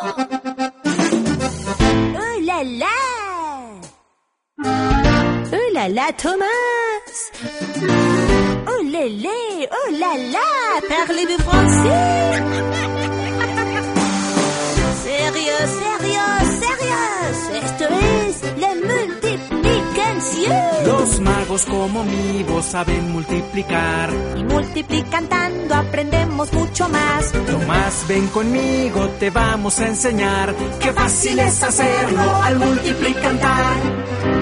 Oh là là! Oh là là, Thomas! Oh lélé! Oh là là! Parlez-vous français? Sérieux, sérieux, sérieux! Esto es la multiplicación. Los magos como mi voz saben multiplicar. Y multiplicando aprendemos mucho más. Tomás, ven conmigo, te vamos a enseñar. Qué fácil es hacerlo al multiplicar.